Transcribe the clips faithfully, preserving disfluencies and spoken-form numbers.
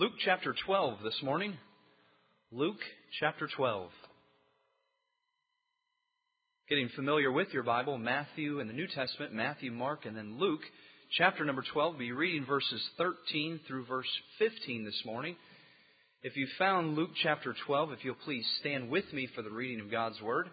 Luke chapter twelve this morning. Luke chapter twelve. Getting familiar with your Bible, Matthew in the New Testament, Matthew, Mark, and then Luke. Chapter number twelve, we'll be reading verses thirteen through verse fifteen this morning. If you found Luke chapter twelve, if you'll please stand with me for the reading of God's Word.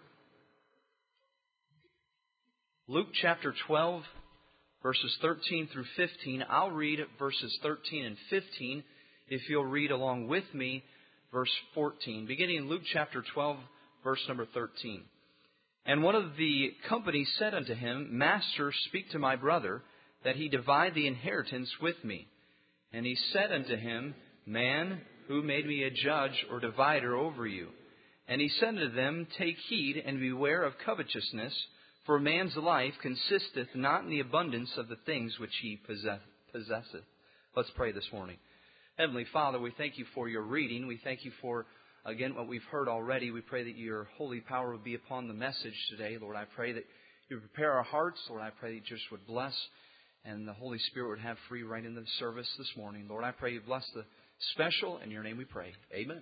Luke chapter twelve, verses thirteen through fifteen. I'll read verses thirteen and fifteen. If you'll read along with me, verse fourteen. Beginning in Luke chapter twelve, verse number thirteen. And one of the company said unto him, Master, speak to my brother, that he divide the inheritance with me. And he said unto him, Man, who made me a judge or divider over you? And he said unto them, Take heed and beware of covetousness, for a man's life consisteth not in the abundance of the things which he possess- possesseth. Let's pray this morning. Heavenly Father, we thank you for your reading. We thank you for, again, what we've heard already. We pray that your holy power would be upon the message today. Lord, I pray that you would prepare our hearts. Lord, I pray that you just would bless and the Holy Spirit would have free reign in the service this morning. Lord, I pray you bless the special. In your name we pray. Amen.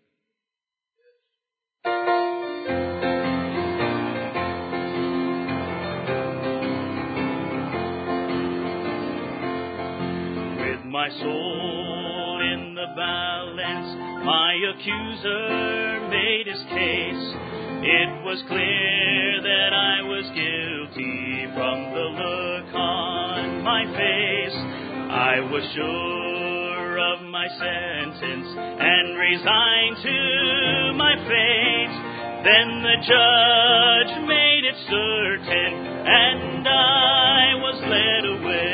With my soul in the balance, my accuser made his case. It was clear that I was guilty from the look on my face. I was sure of my sentence and resigned to my fate. Then the judge made it certain, and I was led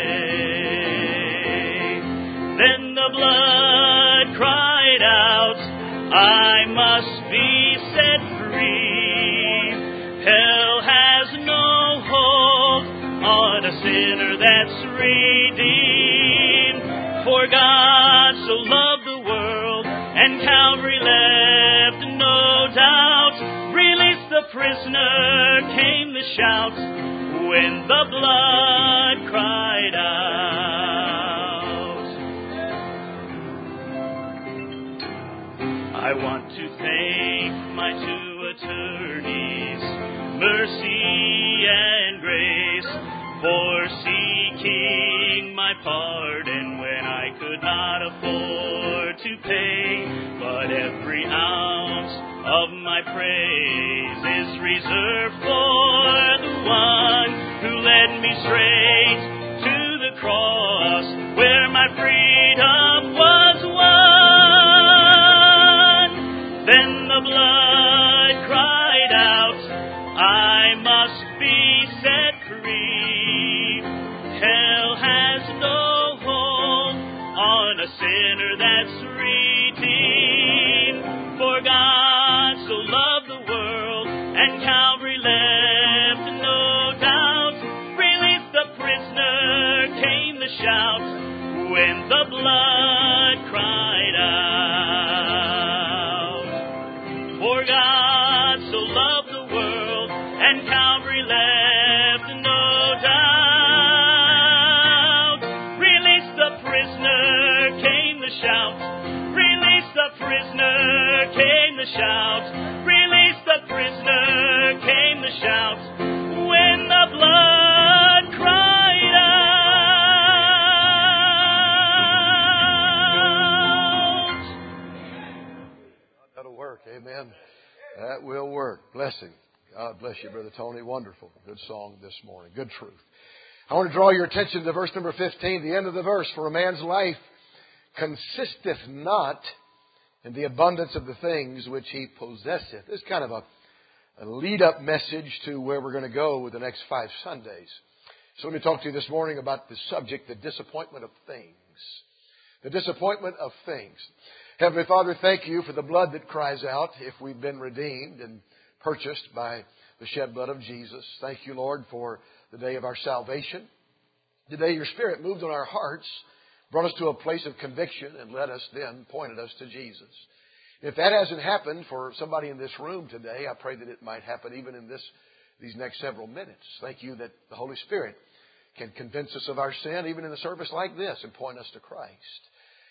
away. Then the blood cried out, I must be set free. Hell has no hold on a sinner that's redeemed. For God so loved the world, and Calvary left no doubt. Release the prisoner, came the shout, when the blood cried out. I want to thank my two attorneys, Mercy and Grace, for seeking my pardon when I could not afford to pay. But every ounce of my praise is reserved for the one who led me straight to the cross, where my freedom was won. Then the blood cried out, I must be set free. Hell has no hold on a sinner that's redeemed. For God so loved the world, and Calvary left no doubt. Release the prisoner, came the shout, when the blood cried out. For God so loved the world, and Calvary left no doubt. Release the prisoner, came the shout. Release the prisoner, came the shout. Release the prisoner, came the shout, when the blood cried out. That'll work. Amen. That will work. Blessing. God bless you, Brother Tony. Wonderful. Good song this morning. Good truth. I want to draw your attention to verse number fifteen, the end of the verse. For a man's life consisteth not in the abundance of the things which he possesseth. This is kind of a, a lead-up message to where we're going to go with the next five Sundays. So let me talk to you this morning about the subject, the disappointment of things. The disappointment of things. Heavenly Father, thank you for the blood that cries out if we've been redeemed and purchased by the shed blood of Jesus. Thank you, Lord, for the day of our salvation. Today your Spirit moved on our hearts, brought us to a place of conviction, and led us then, pointed us to Jesus. If that hasn't happened for somebody in this room today, I pray that it might happen even in this these next several minutes. Thank you that the Holy Spirit can convince us of our sin even in a service like this and point us to Christ.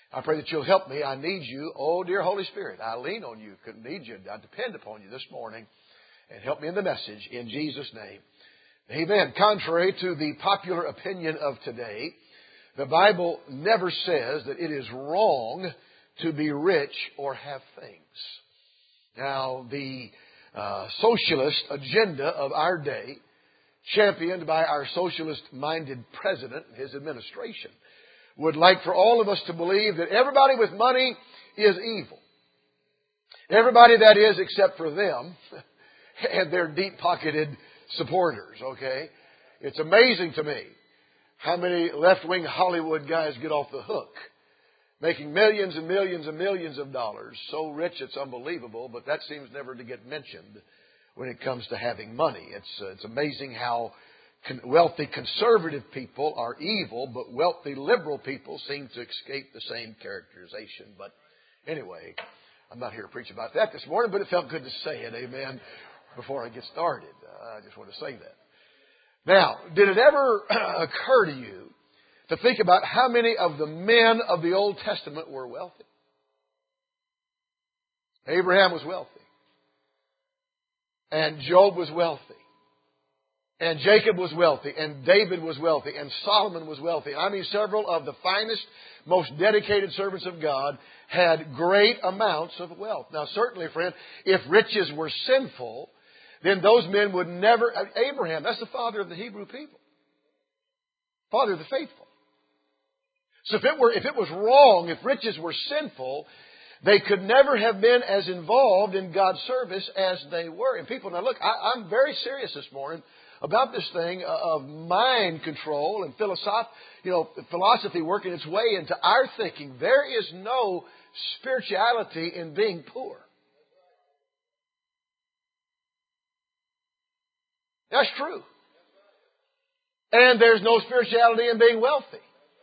I pray that you'll help me. I need you. Oh, dear Holy Spirit, I lean on you. Couldn't need you. I depend upon you this morning. And help me in the message in Jesus' name. Amen. Contrary to the popular opinion of today, the Bible never says that it is wrong to be rich or have things. Now, the uh, socialist agenda of our day, championed by our socialist-minded president and his administration, would like for all of us to believe that everybody with money is evil. Everybody, that is, except for them and their deep-pocketed supporters, okay? It's amazing to me how many left-wing Hollywood guys get off the hook, making millions and millions and millions of dollars. So rich it's unbelievable, but that seems never to get mentioned when it comes to having money. It's, uh, it's amazing how Con- wealthy conservative people are evil, but wealthy liberal people seem to escape the same characterization. But anyway, I'm not here to preach about that this morning, but it felt good to say it, amen, before I get started. Uh, I just want to say that. Now, did it ever occur to you to think about how many of the men of the Old Testament were wealthy? Abraham was wealthy. And Job was wealthy. And Jacob was wealthy, and David was wealthy, and Solomon was wealthy. I mean, several of the finest, most dedicated servants of God had great amounts of wealth. Now, certainly, friend, if riches were sinful, then those men would never... Abraham, that's the father of the Hebrew people. Father of the faithful. So if it were, if it was wrong, if riches were sinful, they could never have been as involved in God's service as they were. And people, now look, I, I'm very serious this morning about this thing of mind control and philosoph- you know, philosophy working its way into our thinking. There is no spirituality in being poor. That's true. And there's no spirituality in being wealthy.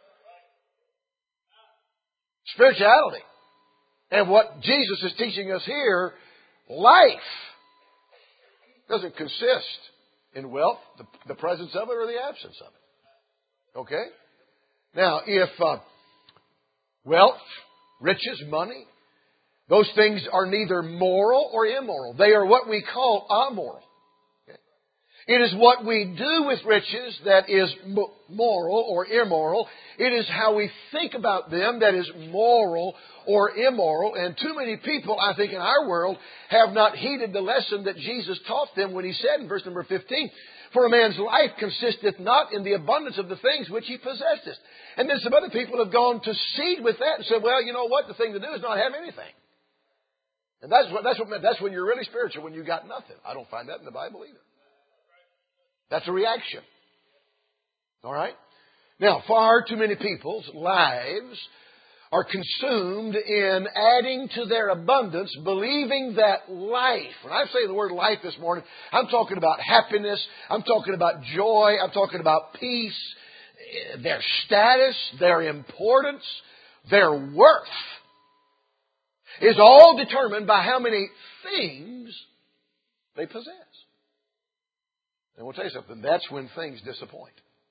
Spirituality. And what Jesus is teaching us here, life doesn't consist in wealth, the, the presence of it or the absence of it. Okay? Now, if uh, wealth, riches, money, those things are neither moral or immoral. They are what we call amoral. Okay? It is what we do with riches that is moral or immoral. It is how we think about them that is moral or immoral. And too many people, I think, in our world have not heeded the lesson that Jesus taught them when He said in verse number fifteen, "For a man's life consisteth not in the abundance of the things which he possesseth." And then some other people have gone to seed with that and said, well, you know what? The thing to do is not have anything. And that's what, that's what, that's when you're really spiritual, when you got nothing. I don't find that in the Bible either. That's a reaction. All right? Now, far too many people's lives are consumed in adding to their abundance, believing that life, when I say the word life this morning, I'm talking about happiness, I'm talking about joy, I'm talking about peace, their status, their importance, their worth is all determined by how many things they possess. And we'll tell you something, that's when things disappoint.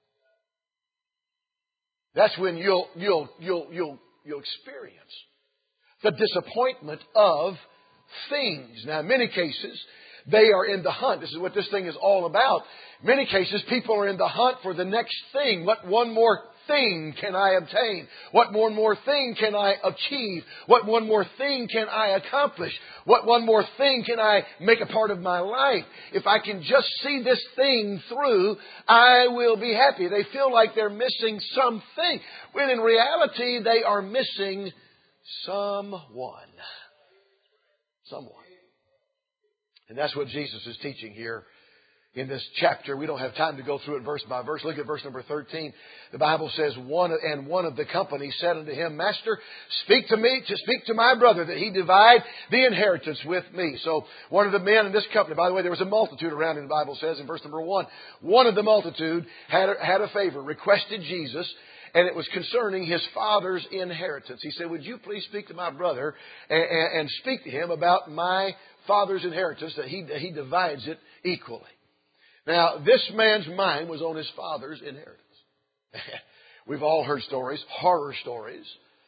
That's when you'll, you'll, you'll, you'll, you'll experience the disappointment of things. Now, in many cases, they are in the hunt. This is what this thing is all about. In many cases, people are in the hunt for the next thing. What one more thing can I obtain? What one more thing can I achieve? What one more thing can I accomplish? What one more thing can I make a part of my life? If I can just see this thing through, I will be happy. They feel like they're missing something, when in reality they are missing someone. Someone. And that's what Jesus is teaching here in this chapter. We don't have time to go through it verse by verse. Look at verse number thirteen. The Bible says, one and one of the company said unto him, Master, speak to me, to speak to my brother, that he divide the inheritance with me. So one of the men in this company, by the way, there was a multitude around him, the Bible says in verse number one. One of the multitude had a, had a favor, requested Jesus, and it was concerning his father's inheritance. He said, would you please speak to my brother and, and, and speak to him about my father's inheritance, that he, he divides it equally. Now, this man's mind was on his father's inheritance. We've all heard stories, horror stories,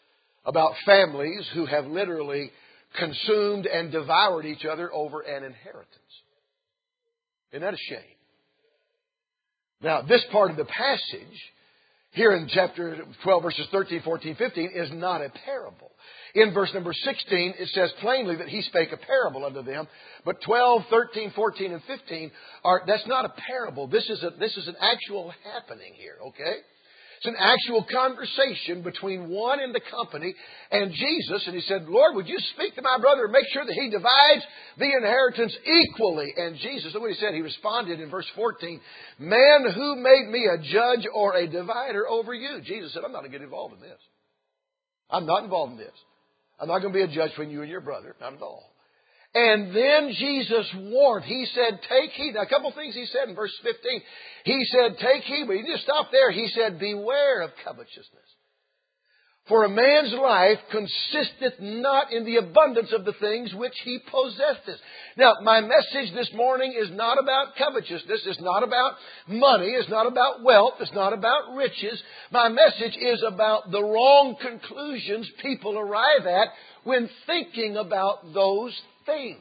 about families who have literally consumed and devoured each other over an inheritance. Isn't that a shame? Now, this part of the passage, here in chapter twelve, verses thirteen, fourteen, fifteen, is not a parable. In verse number sixteen, it says plainly that He spake a parable unto them. But twelve, thirteen, fourteen, and fifteen are, that's not a parable. This is a, this is an actual happening here, okay? It's an actual conversation between one in the company and Jesus. And he said, Lord, would you speak to my brother and make sure that he divides the inheritance equally? And Jesus, look what he said. He responded in verse fourteen, man, who made me a judge or a divider over you? Jesus said, I'm not going to get involved in this. I'm not involved in this. I'm not going to be a judge between you and your brother. Not at all. And then Jesus warned. He said, take heed. Now, a couple of things he said in verse fifteen. He said, take heed. But he didn't stop there. He said, beware of covetousness. For a man's life consisteth not in the abundance of the things which he possesseth. Now, my message this morning is not about covetousness. It's not about money. It's not about wealth. It's not about riches. My message is about the wrong conclusions people arrive at when thinking about those things.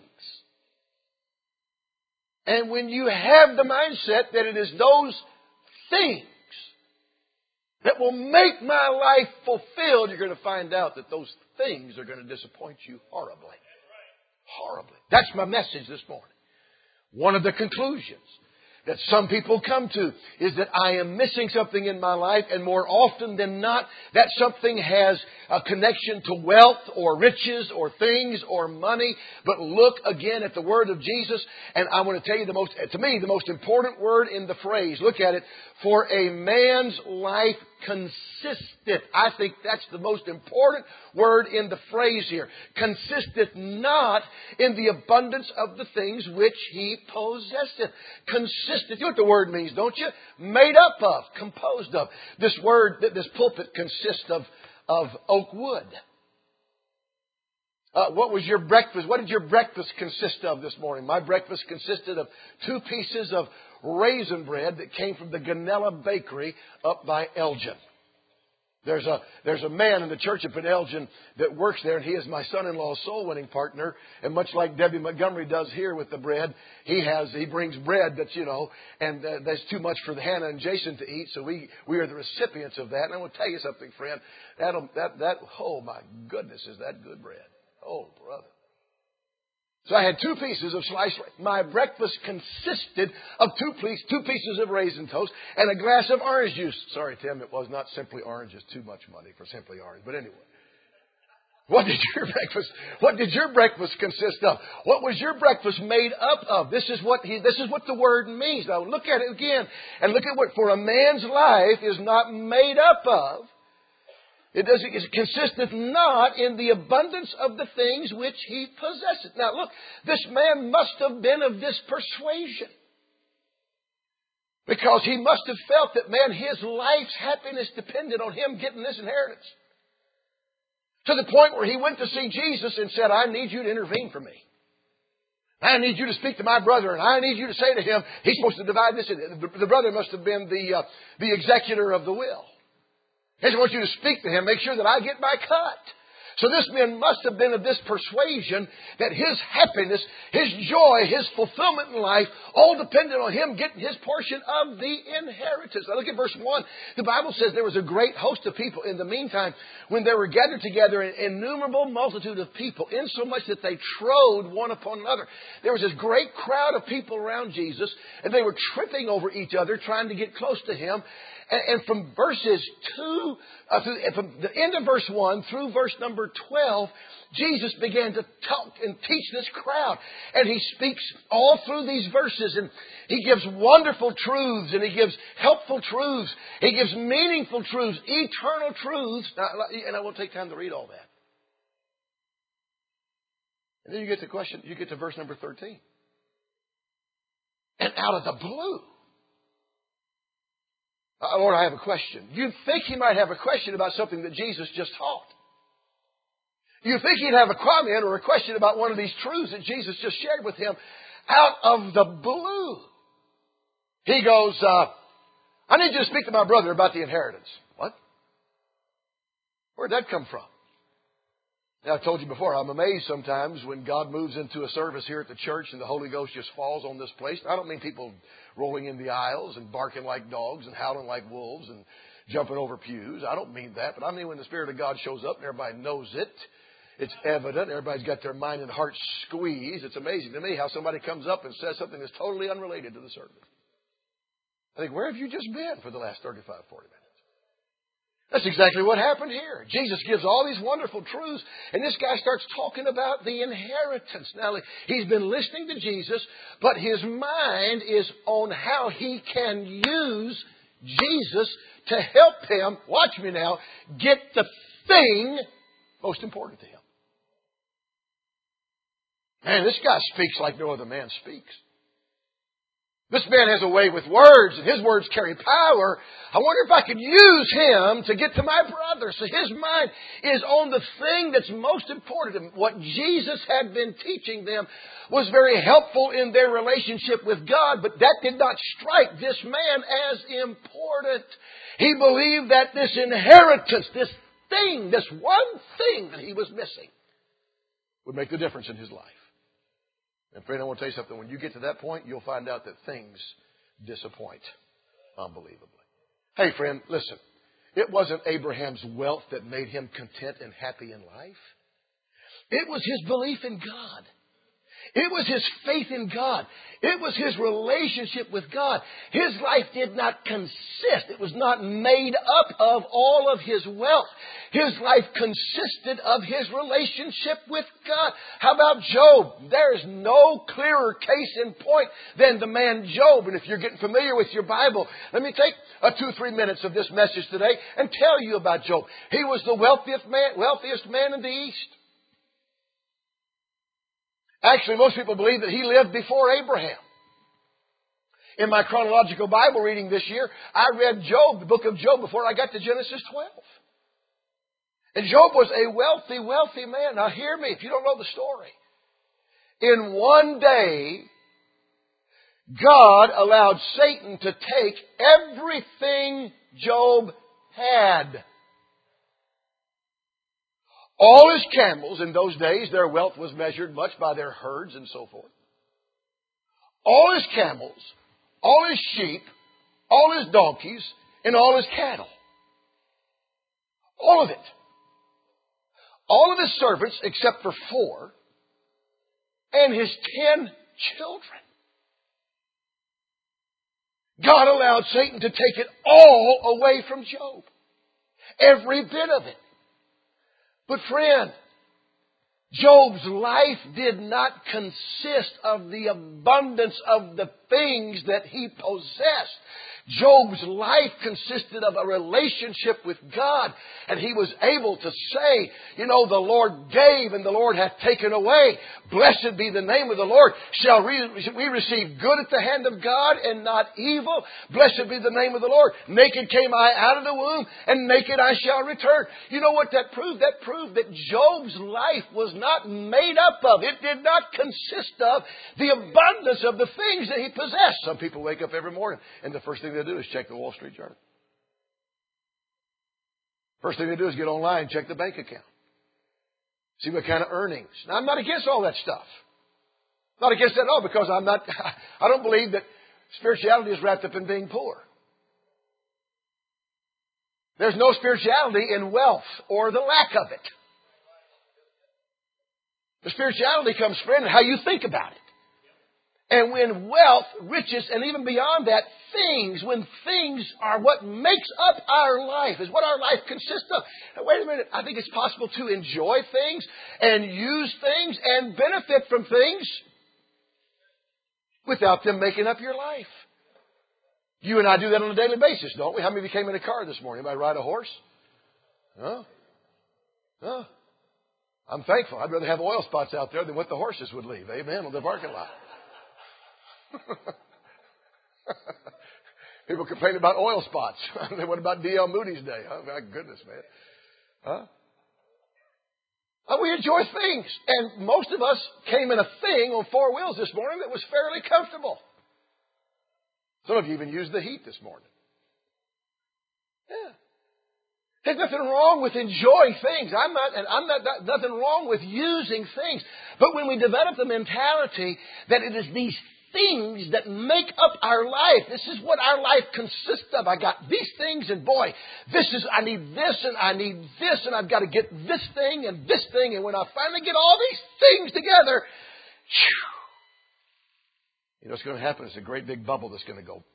And when you have the mindset that it is those things that will make my life fulfilled, you're going to find out that those things are going to disappoint you horribly. Horribly. That's my message this morning. One of the conclusions that some people come to is that I am missing something in my life, and more often than not, that something has a connection to wealth or riches or things or money. But look again at the word of Jesus, and I want to tell you the most, to me, the most important word in the phrase. Look at it. For a man's life consisteth. I think that's the most important word in the phrase here. Consisteth not in the abundance of the things which he possesseth. Consisteth. You know what the word means, don't you? Made up of, composed of. This word, this pulpit consists of, of oak wood. Uh, what was your breakfast? What did your breakfast consist of this morning? My breakfast consisted of two pieces of raisin bread that came from the Ganella Bakery up by Elgin. There's a, there's a man in the church up in Elgin that works there, and he is my son-in-law's soul-winning partner. And much like Debbie Montgomery does here with the bread, he has, he brings bread that's, you know, and uh, that's too much for Hannah and Jason to eat. So we, we are the recipients of that. And I want to tell you something, friend. That'll, that, that, oh my goodness, is that good bread. Oh, brother. So I had two pieces of sliced. My breakfast consisted of two, piece, two pieces of raisin toast and a glass of orange juice. Sorry, Tim, it was not Simply Orange. It's too much money for Simply Orange. But anyway, what did your breakfast? What did your breakfast consist of? What was your breakfast made up of? This is what he. This is what the word means. Now look at it again and look at what for a man's life is not made up of. It does. It consisteth not in the abundance of the things which he possesseth. Now look, this man must have been of this persuasion. Because he must have felt that, man, his life's happiness depended on him getting this inheritance. To the point where he went to see Jesus and said, I need you to intervene for me. I need you to speak to my brother, and I need you to say to him, he's supposed to divide this. The brother must have been the, uh, the executor of the will. He said, I want you to speak to him, make sure that I get my cut. So this man must have been of this persuasion that his happiness, his joy, his fulfillment in life all depended on him getting his portion of the inheritance. Now look at verse one. The Bible says there was a great host of people in the meantime when they were gathered together, an innumerable multitude of people, insomuch that they trode one upon another. There was this great crowd of people around Jesus, and they were tripping over each other, trying to get close to him. And from verses two, uh, from the end of verse one through verse number twelve, Jesus began to talk and teach this crowd. And he speaks all through these verses. And he gives wonderful truths. And he gives helpful truths. He gives meaningful truths, eternal truths. Now, and I won't take time to read all that. And then you get to question, you get to verse number thirteen. And out of the blue, Uh, Lord, I have a question. You'd think he might have a question about something that Jesus just taught. You'd think he'd have a comment or a question about one of these truths that Jesus just shared with him. Out of the blue, he goes, uh, I need you to speak to my brother about the inheritance. What? Where'd that come from? Now, I've told you before, I'm amazed sometimes when God moves into a service here at the church and the Holy Ghost just falls on this place. I don't mean people rolling in the aisles and barking like dogs and howling like wolves and jumping over pews. I don't mean that. But I mean when the Spirit of God shows up and everybody knows it. It's evident. Everybody's got their mind and heart squeezed. It's amazing to me how somebody comes up and says something that's totally unrelated to the service. I think, where have you just been for the last thirty-five, forty minutes? That's exactly what happened here. Jesus gives all these wonderful truths, and this guy starts talking about the inheritance. Now, he's been listening to Jesus, but his mind is on how he can use Jesus to help him, watch me now, get the thing most important to him. Man, this guy speaks like no other man speaks. This man has a way with words, and his words carry power. I wonder if I could use him to get to my brother. So his mind is on the thing that's most important to him. What Jesus had been teaching them was very helpful in their relationship with God, but that did not strike this man as important. He believed that this inheritance, this thing, this one thing that he was missing, would make the difference in his life. And friend, I want to tell you something. When you get to that point, you'll find out that things disappoint unbelievably. Hey, friend, listen. It wasn't Abraham's wealth that made him content and happy in life. It was his belief in God. It was his faith in God. It was his relationship with God. His life did not consist. It was not made up of all of his wealth. His life consisted of his relationship with God. How about Job? There is no clearer case in point than the man Job. And if you're getting familiar with your Bible, let me take a two, three minutes of this message today and tell you about Job. He was the wealthiest man, wealthiest man in the East. Actually, most people believe that he lived before Abraham. In my chronological Bible reading this year, I read Job, the book of Job, before I got to Genesis twelve. And Job was a wealthy, wealthy man. Now hear me, if you don't know the story. In one day, God allowed Satan to take everything Job had. All his camels, in those days, their wealth was measured much by their herds and so forth. All his camels, all his sheep, all his donkeys, and all his cattle. All of it. All of his servants, except for four, and his ten children. God allowed Satan to take it all away from Job. Every bit of it. But friend, Job's life did not consist of the abundance of the things that he possessed. Job's life consisted of a relationship with God. And he was able to say, you know, the Lord gave and the Lord hath taken away. Blessed be the name of the Lord. Shall we receive good at the hand of God and not evil? Blessed be the name of the Lord. Naked came I out of the womb, and naked I shall return. You know what that proved? That proved that Job's life was not made up of. It did not consist of the abundance of the things that he possessed. Some people wake up every morning and the first thing they do is check the Wall Street Journal. First thing they do is get online, check the bank account. See what kind of earnings. Now, I'm not against all that stuff. Not against that at all, because I'm not, I don't believe that spirituality is wrapped up in being poor. There's no spirituality in wealth or the lack of it. The spirituality comes, friend, in how you think about it. And when wealth, riches, and even beyond that, things, when things are what makes up our life, is what our life consists of. Now, wait a minute. I think it's possible to enjoy things and use things and benefit from things without them making up your life. You and I do that on a daily basis, don't we? How many of you came in a car this morning? Anybody ride a horse? No? No? I'm thankful. I'd rather have oil spots out there than what the horses would leave. Amen. On the parking lot. People complain about oil spots. What about D L Moody's day? Oh, my goodness, man. Huh? Oh, we enjoy things. And most of us came in a thing on four wheels this morning that was fairly comfortable. Some of you even used the heat this morning. Yeah. There's nothing wrong with enjoying things. I'm not, and I'm not, not, nothing wrong with using things. But when we develop the mentality that it is these things that make up our life, this is what our life consists of. I got these things, and boy, this is, I need this, and I need this, and I've got to get this thing and this thing. And when I finally get all these things together, whew, you know what's going to happen? It's a great big bubble that's going to go.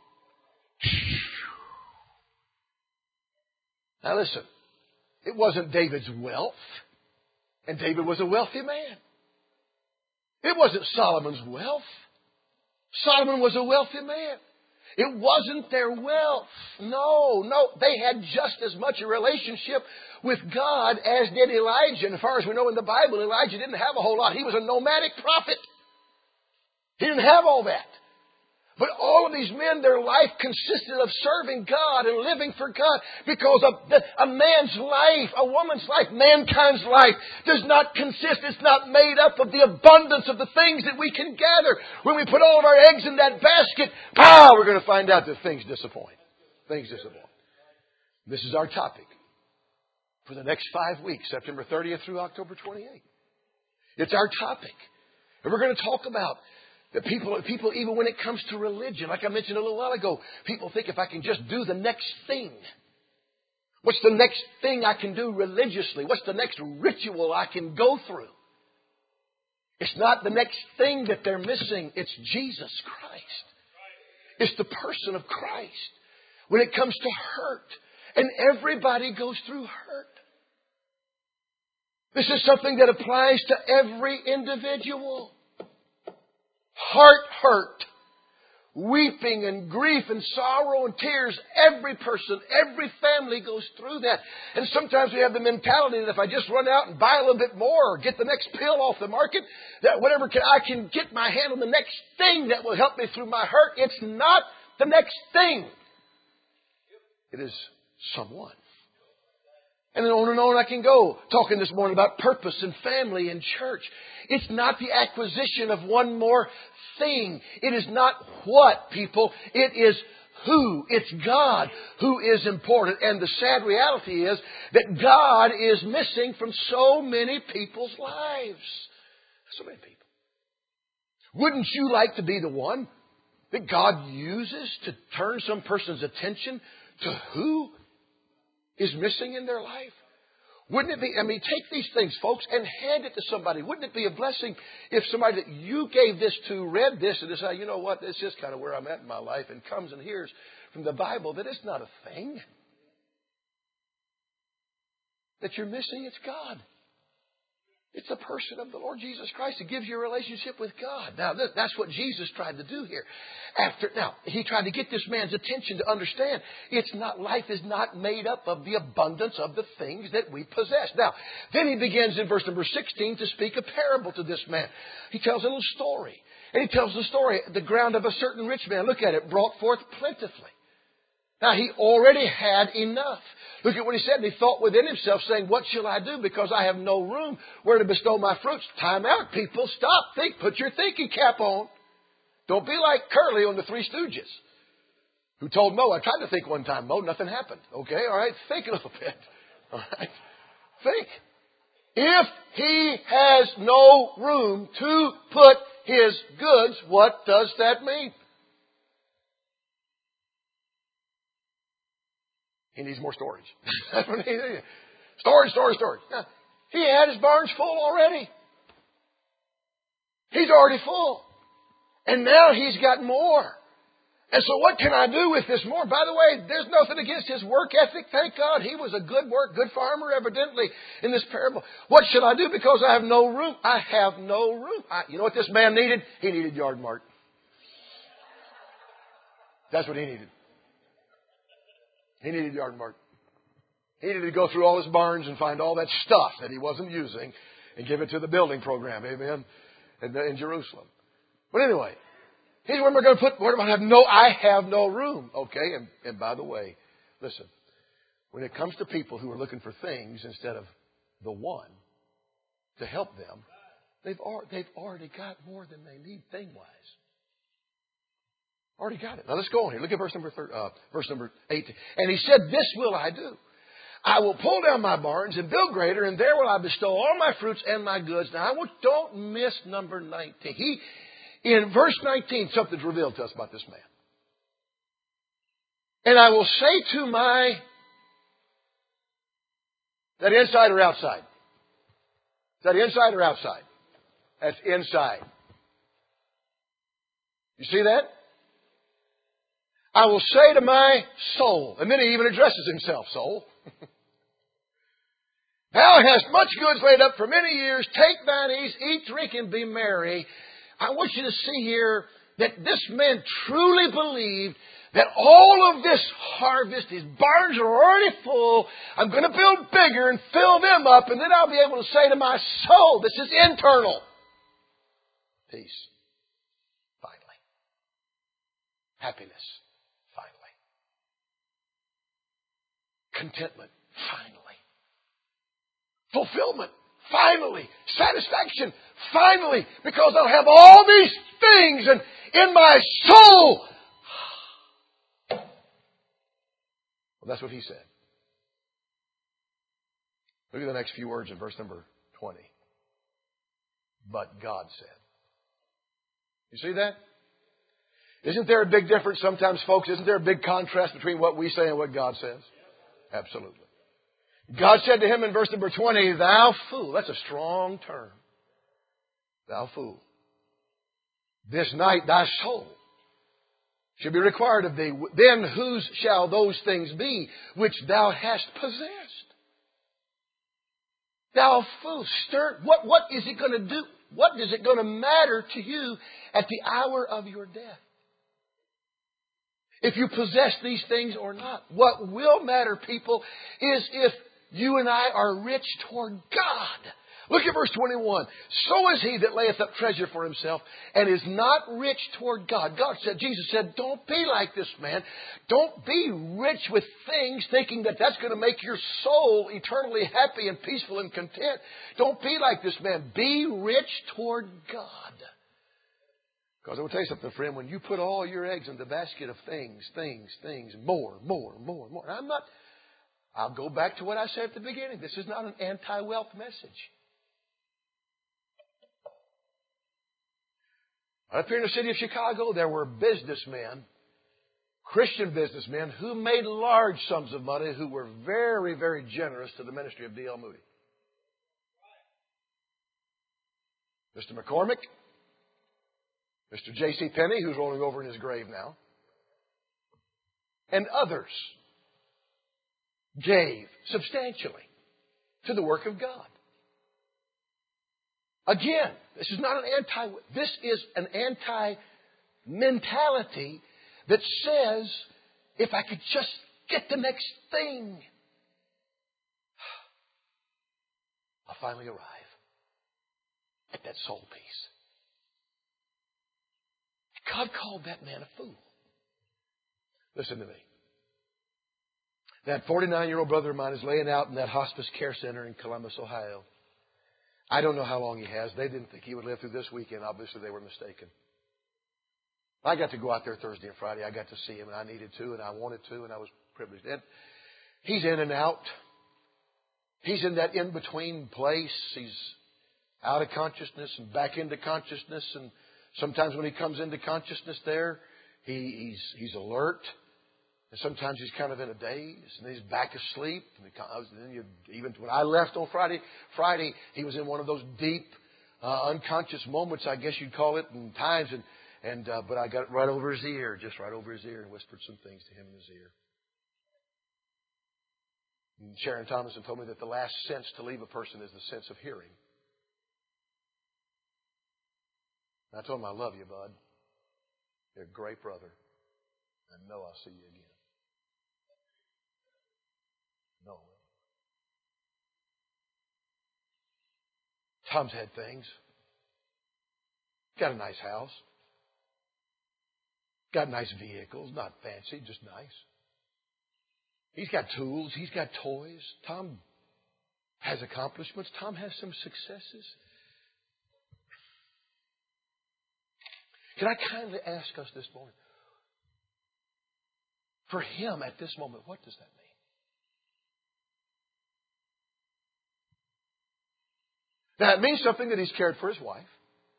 Now listen, it wasn't David's wealth, and David was a wealthy man. It wasn't Solomon's wealth. Solomon was a wealthy man. It wasn't their wealth. No, no. They had just as much a relationship with God as did Elijah. And as far as we know in the Bible, Elijah didn't have a whole lot. He was a nomadic prophet. He didn't have all that. But all of these men, their life consisted of serving God and living for God, because a, a man's life, a woman's life, mankind's life does not consist, it's not made up of the abundance of the things that we can gather. When we put all of our eggs in that basket, ah, we're going to find out that things disappoint. Things disappoint. This is our topic for the next five weeks, September thirtieth through October twenty-eighth. It's our topic. And we're going to talk about that people, people, even when it comes to religion, like I mentioned a little while ago, people think if I can just do the next thing. What's the next thing I can do religiously? What's the next ritual I can go through? It's not the next thing that they're missing. It's Jesus Christ. It's the person of Christ. When it comes to hurt, and everybody goes through hurt. This is something that applies to every individual. Heart hurt, weeping and grief and sorrow and tears. Every person, every family goes through that. And sometimes we have the mentality that if I just run out and buy a little bit more or get the next pill off the market, that whatever can, I can get my hand on the next thing that will help me through my hurt. It's not the next thing. It is someone. And then on and on I can go, talking this morning about purpose and family and church. It's not the acquisition of one more thing. It is not what, people. It is who. It's God who is important. And the sad reality is that God is missing from so many people's lives. So many people. Wouldn't you like to be the one that God uses to turn some person's attention to who is missing in their life? Wouldn't it be, I mean, take these things, folks, and hand it to somebody. Wouldn't it be a blessing if somebody that you gave this to read this and decide, you know what, this is kind of where I'm at in my life, and comes and hears from the Bible that it's not a thing that you're missing. It's God. It's the person of the Lord Jesus Christ that gives you a relationship with God. Now, that's what Jesus tried to do here. After, now, he tried to get this man's attention to understand it's not, life is not made up of the abundance of the things that we possess. Now, then he begins in verse number sixteen to speak a parable to this man. He tells a little story. And he tells the story, the ground of a certain rich man, look at it, brought forth plentifully. Now, he already had enough. Look at what he said. And he thought within himself, saying, what shall I do? Because I have no room where to bestow my fruits. Time out, people. Stop. Think. Put your thinking cap on. Don't be like Curly on the Three Stooges, who told Mo, I tried to think one time, Mo, nothing happened. Okay, all right. Think a little bit. All right. Think. If he has no room to put his goods, what does that mean? He needs more storage. That's what he needs. Storage, storage, storage. Now, he had his barns full already. He's already full. And now he's got more. And so what can I do with this more? By the way, there's nothing against his work ethic. Thank God. He was a good work, good farmer, evidently, in this parable. What should I do? Because I have no room. I have no room. I, you know what this man needed? He needed Yard Mart. That's what he needed. He needed Yard Mart. He needed to go through all his barns and find all that stuff that he wasn't using and give it to the building program. Amen. In, in Jerusalem. But anyway, here's where we're going to put. Where do I have no? I have no room. Okay. And, and by the way, listen. When it comes to people who are looking for things instead of the one to help them, they've they've already got more than they need thing wise. Already got it. Now let's go on here. Look at verse number thir- uh, verse number eighteen. And he said, "This will I do. I will pull down my barns and build greater, and there will I bestow all my fruits and my goods. Now, I want, don't miss number nineteen. He, in verse nineteen, something's revealed to us about this man. And I will say to my, is that inside or outside? Is that inside or outside? That's inside. You see that? I will say to my soul, and then he even addresses himself, soul. Thou hast much goods laid up for many years. Take thine ease, eat, drink, and be merry. I want you to see here that this man truly believed that all of this harvest, his barns are already full. I'm going to build bigger and fill them up, and then I'll be able to say to my soul, this is internal. Peace. Finally. Happiness. Finally. Contentment. Finally. Fulfillment. Finally. Satisfaction. Finally. Because I'll have all these things and in my soul. Well, that's what he said. Look at the next few words in verse number twenty. But God said. You see that? Isn't there a big difference sometimes, folks? Isn't there a big contrast between what we say and what God says? Absolutely. God said to him in verse number twenty, thou fool. That's a strong term. Thou fool. This night thy soul shall be required of thee. Then whose shall those things be which thou hast possessed? Thou fool. Stern. What, what is it going to do? What is it going to matter to you at the hour of your death? If you possess these things or not. What will matter, people, is if you and I are rich toward God. Look at verse twenty-one. So is he that layeth up treasure for himself and is not rich toward God. God said, Jesus said, don't be like this man. Don't be rich with things thinking that that's going to make your soul eternally happy and peaceful and content. Don't be like this man. Be rich toward God. Because I will tell you something, friend. When you put all your eggs in the basket of things, things, things, more, more, more, more. I'm not, I'll go back to what I said at the beginning. This is not an anti-wealth message. Up here in the city of Chicago, there were businessmen, Christian businessmen, who made large sums of money, who were very, very generous to the ministry of D L Moody. Mister McCormick, Mister J C Penney, who's rolling over in his grave now, and others gave substantially to the work of God. Again, this is not an anti, this is an anti-mentality that says, if I could just get the next thing, I'll finally arrive at that soul peace. God called that man a fool. Listen to me. That forty-nine-year-old brother of mine is laying out in that hospice care center in Columbus, Ohio. I don't know how long he has. They didn't think he would live through this weekend. Obviously, they were mistaken. I got to go out there Thursday and Friday. I got to see him, and I needed to, and I wanted to, and I was privileged. And he's in and out. He's in that in-between place. He's out of consciousness and back into consciousness. And sometimes when he comes into consciousness there, he, he's, he's alert. And sometimes he's kind of in a daze, and he's back asleep. And then you, even when I left on Friday, Friday he was in one of those deep, uh, unconscious moments, I guess you'd call it, in times. And and uh, but I got it right over his ear, just right over his ear, and whispered some things to him in his ear. And Sharon Thomason told me that the last sense to leave a person is the sense of hearing. And I told him, I love you, bud. You're a great brother. I know I'll see you again. No. Tom's had things. Got a nice house. Got nice vehicles. Not fancy, just nice. He's got tools. He's got toys. Tom has accomplishments. Tom has some successes. Can I kindly ask us this morning? For him at this moment, what does that mean? That means something that he's cared for his wife.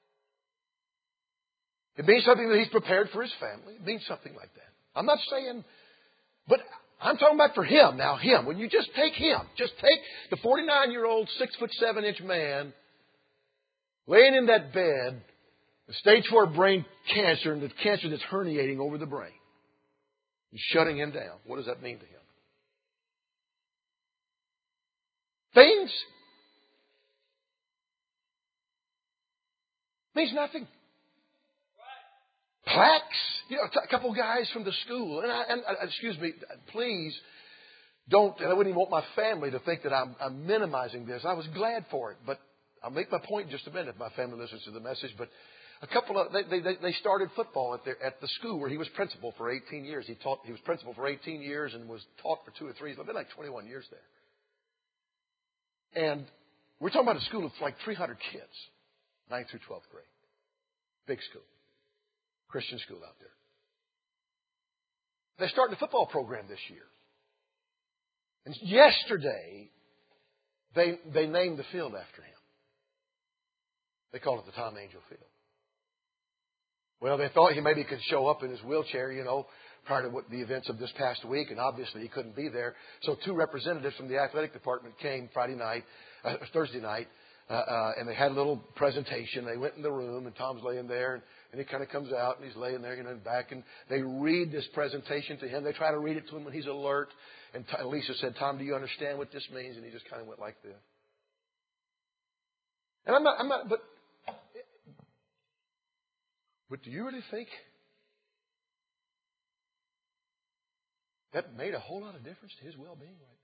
It means something that he's prepared for his family. It means something like that. I'm not saying, but I'm talking about for him. Now, him. When you just take him, just take the forty-nine-year-old, six foot seven inch man laying in that bed, the stage four brain cancer, and the cancer that's herniating over the brain, and shutting him down. What does that mean to him? Things means nothing. Plaques, you know, a couple guys from the school, and, I, and uh, excuse me, please don't. And I wouldn't even want my family to think that I'm, I'm minimizing this. I was glad for it, but I'll make my point in just a minute if my family listens to the message. But a couple of they they, they started football at their at the school where he was principal for eighteen years. He taught. He was principal for eighteen years and was taught for two or three. It's been like twenty-one years there. And we're talking about a school of like three hundred kids, ninth through twelfth grade, big school. Christian school out there. They're starting a football program this year. And yesterday, they they named the field after him. They call it the Tom Angel Field. Well, they thought he maybe could show up in his wheelchair, you know, prior to what the events of this past week, and obviously he couldn't be there. So two representatives from the athletic department came Friday night, uh, Thursday night, uh, uh, and they had a little presentation. They went in the room, and Tom's laying there, and And he kind of comes out, and he's laying there, you know, back, and they read this presentation to him. They try to read it to him when he's alert. And Lisa said, "Tom, do you understand what this means?" And he just kind of went like this. And I'm not, I'm not, but, but do you really think that made a whole lot of difference to his well-being right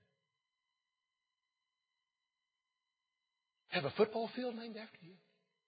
now? Have a football field named after you?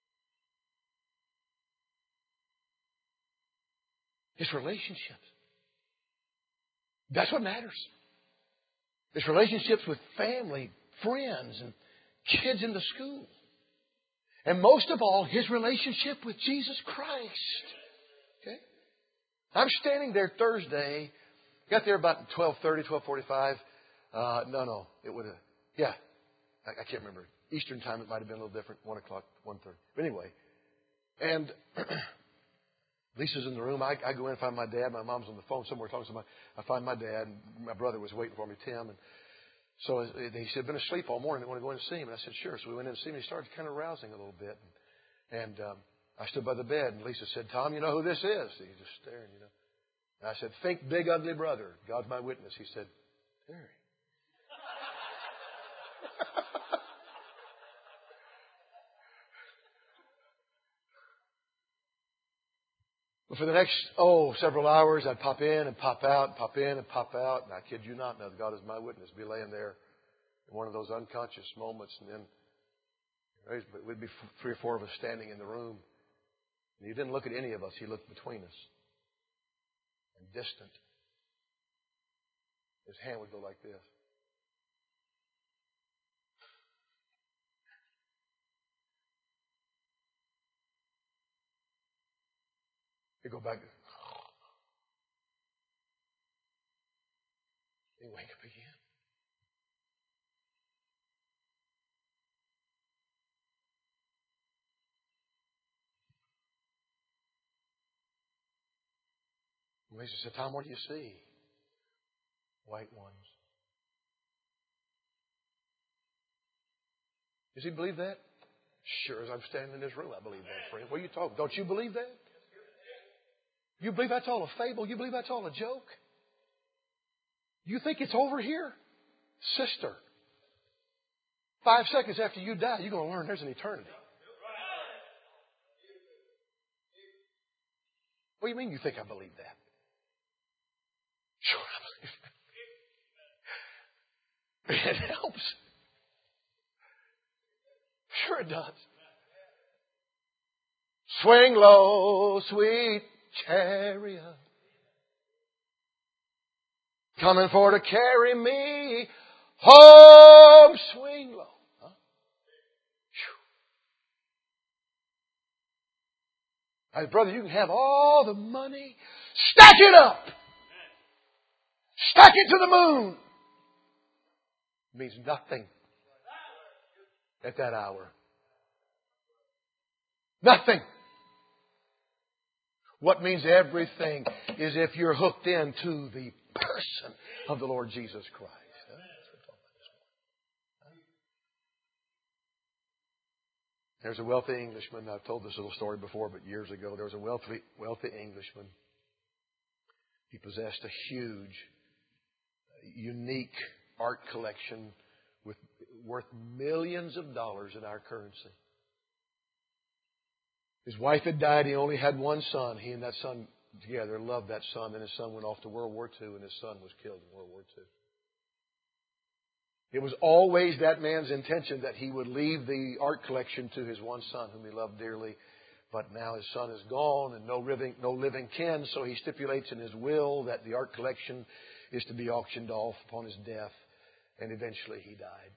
It's relationships. That's what matters. It's relationships with family, friends, and kids in the school. And most of all, his relationship with Jesus Christ. Okay? I'm standing there Thursday. Got there about twelve thirty, twelve forty-five. Uh, no, no. It would have, yeah. I, I can't remember. Eastern time, it might have been a little different. one o'clock, one thirty. But anyway. And Lisa's in the room. I, I go in and find my dad. My mom's on the phone somewhere talking to somebody. I find my dad. And my brother was waiting for me, Tim. And so he said, "Been asleep all morning. I want to go in and see him." And I said, "Sure." So we went in to see him. He started kind of rousing a little bit. And, and um, I stood by the bed. And Lisa said, "Tom, you know who this is?" He just staring, you know. And I said, "Think big, ugly brother. God's my witness." He said, "Terry." Well, for the next, oh, several hours, I'd pop in and pop out, and pop in and pop out. And I kid you not, now God is my witness, be laying there in one of those unconscious moments. And then we'd be three or four of us standing in the room. And he didn't look at any of us. He looked between us. And distant. His hand would go like this. He'd go back. He'd wake up again. And Lisa said, "Tom, what do you see?" White ones. Does he believe that? Sure as I'm standing in this room, I believe that, friend. What are you talking? Don't you believe that? You believe that's all a fable? You believe that's all a joke? You think it's over here? Sister, five seconds after you die, you're going to learn there's an eternity. What do you mean you think I believe that? Sure, I believe that. It helps. Sure it does. Swing low, sweet chariot, coming for to carry me home. Swing low. Huh? I said, "Brother, you can have all the money. Stack it up. Stack it to the moon." It means nothing at that hour. Nothing. What means everything is if you're hooked into the person of the Lord Jesus Christ. There's a wealthy Englishman. I've told this little story before, but years ago, there was a wealthy, wealthy Englishman. He possessed a huge, unique art collection with worth millions of dollars in our currency. His wife had died. He only had one son. He and that son together loved that son. Then his son went off to World War Two, and his son was killed in World War Two. It was always that man's intention that he would leave the art collection to his one son, whom he loved dearly. But now his son is gone and no living, no living kin, so he stipulates in his will that the art collection is to be auctioned off upon his death. And eventually he died.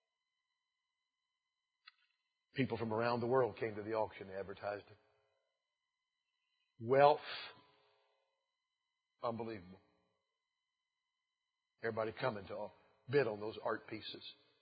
People from around the world came to the auction and advertised it. Wealth. Unbelievable. Everybody coming to bid on those art pieces.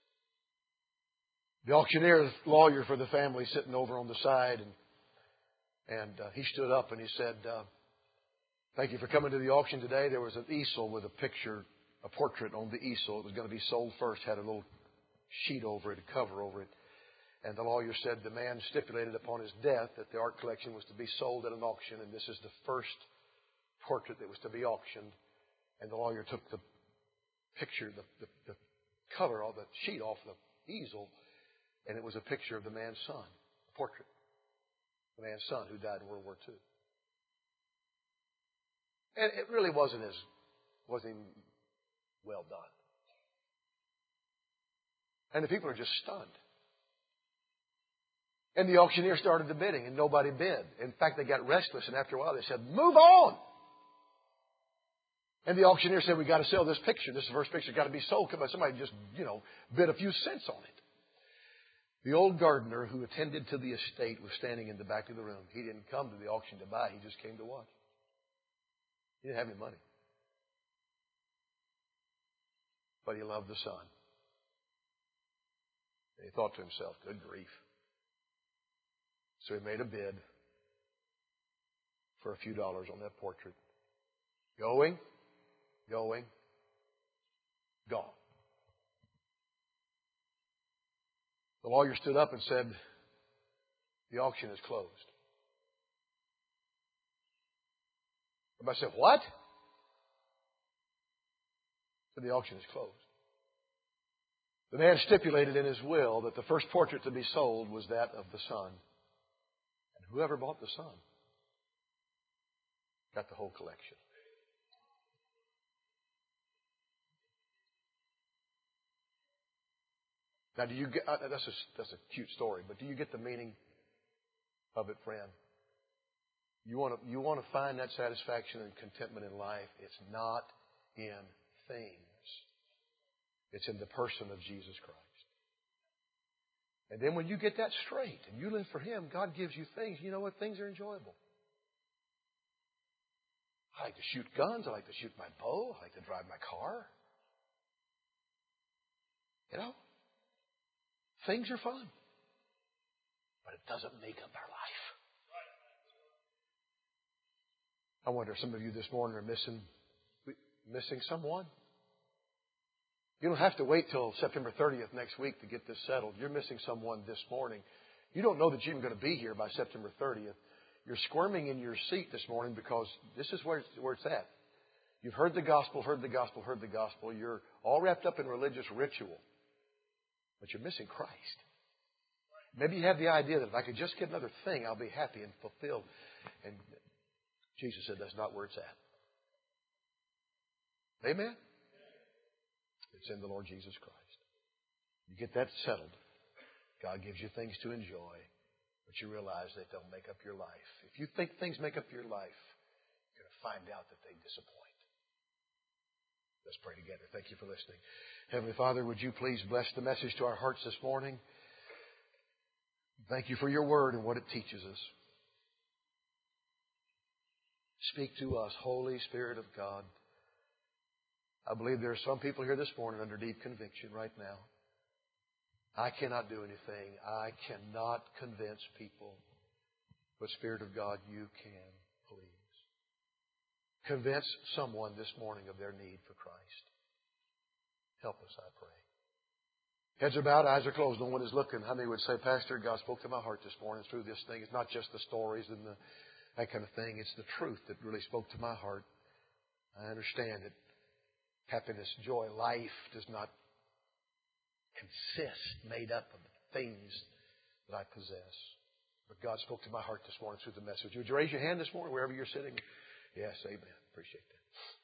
The auctioneer, the lawyer for the family, sitting over on the side, and, and uh, he stood up and he said, uh, "Thank you for coming to the auction today. There was an easel with a picture, a portrait on the easel. It was going to be sold first. Had a little sheet over it, a cover over it. And the lawyer said the man stipulated upon his death that the art collection was to be sold at an auction, and this is the first portrait that was to be auctioned." And the lawyer took the picture, the, the, the cover, or the sheet off the easel, and it was a picture of the man's son, a portrait, the man's son who died in World War Two. And it really wasn't as wasn't even well done. And the people are just stunned. And the auctioneer started the bidding, and nobody bid. In fact, they got restless, and after a while they said, "Move on!" And the auctioneer said, "We've got to sell this picture. This is the first picture. It's got to be sold." Come on, somebody just, you know, bid a few cents on it. The old gardener who attended to the estate was standing in the back of the room. He didn't come to the auction to buy. He just came to watch. He didn't have any money. But he loved the son. And he thought to himself, "Good grief." So he made a bid for a few dollars on that portrait. Going, going, gone. The lawyer stood up and said, "The auction is closed." Everybody said, "What?" But the auction is closed. The man stipulated in his will that the first portrait to be sold was that of the son. And whoever bought the son got the whole collection. Now, do you get, uh, that's a, that's a cute story, but do you get the meaning of it, friend? You want to, you want to find that satisfaction and contentment in life. It's not in things. It's in the person of Jesus Christ. And then when you get that straight and you live for Him, God gives you things. You know what? Things are enjoyable. I like to shoot guns. I like to shoot my bow. I like to drive my car. You know? Things are fun. But it doesn't make up our life. I wonder if some of you this morning are missing, missing someone. You don't have to wait till September thirtieth next week to get this settled. You're missing someone this morning. You don't know that you're even going to be here by September thirtieth. You're squirming in your seat this morning because this is where it's, where it's at. You've heard the gospel, heard the gospel, heard the gospel. You're all wrapped up in religious ritual. But you're missing Christ. Maybe you have the idea that if I could just get another thing, I'll be happy and fulfilled. And Jesus said that's not where it's at. Amen? It's in the Lord Jesus Christ. You get that settled. God gives you things to enjoy, but you realize they don't make up your life. If you think things make up your life, you're going to find out that they disappoint. Let's pray together. Thank you for listening. Heavenly Father, would you please bless the message to our hearts this morning? Thank you for your word and what it teaches us. Speak to us, Holy Spirit of God. I believe there are some people here this morning under deep conviction right now. I cannot do anything. I cannot convince people But Spirit of God, you can, please. Convince someone this morning of their need for Christ. Help us, I pray. Heads are bowed, eyes are closed. No one is looking. How many would say, Pastor, God spoke to my heart this morning through this thing? It's not just the stories and the, that kind of thing. It's the truth that really spoke to my heart. I understand that happiness, joy, life does not consist, made up of things that I possess. But God spoke to my heart this morning through the message. Would you raise your hand this morning wherever you're sitting? Yes, amen. Appreciate that.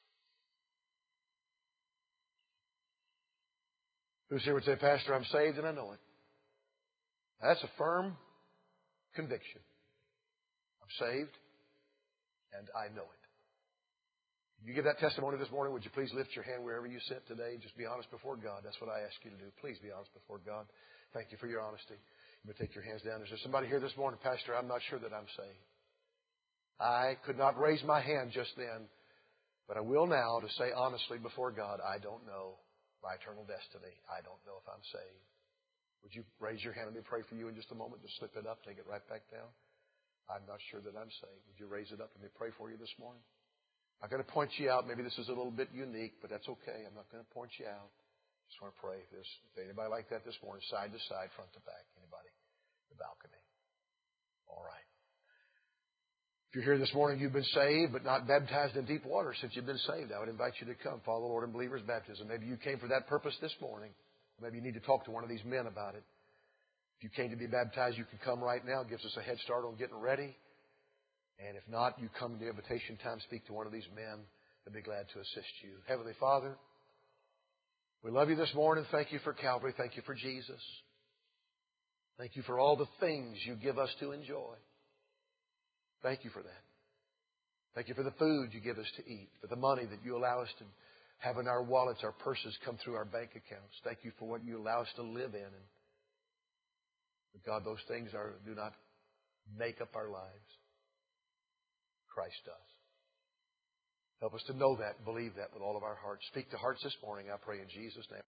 Who's here would say, Pastor, I'm saved and I know it. That's a firm conviction. I'm saved and I know it. You give that testimony this morning, would you please lift your hand wherever you sit today? Just be honest before God. That's what I ask you to do. Please be honest before God. Thank you for your honesty. You may take your hands down. Is there somebody here this morning, Pastor, I'm not sure that I'm saved. I could not raise my hand just then, but I will now to say honestly before God, I don't know my eternal destiny. I don't know if I'm saved. Would you raise your hand and let me pray for you in just a moment? Just slip it up, take it right back down. I'm not sure that I'm saved. Would you raise it up and let me pray for you this morning? I'm going to point you out. Maybe this is a little bit unique, but that's okay. I'm not going to point you out. Just want to pray if there's if anybody like that this morning, side to side, front to back. Anybody? The balcony. All right. If you're here this morning, you've been saved, but not baptized in deep water since you've been saved. I would invite you to come. Follow the Lord in believer's baptism. Maybe you came for that purpose this morning. Maybe you need to talk to one of these men about it. If you came to be baptized, you can come right now. It gives us a head start on getting ready. And if not, you come to the invitation time, speak to one of these men. They'll be glad to assist you. Heavenly Father, we love you this morning. Thank you for Calvary. Thank you for Jesus. Thank you for all the things you give us to enjoy. Thank you for that. Thank you for the food you give us to eat, for the money that you allow us to have in our wallets, our purses come through our bank accounts. Thank you for what you allow us to live in. And but God, those things are do not make up our lives. Christ does. Help us to know that and believe that with all of our hearts. Speak to hearts this morning, I pray in Jesus' name.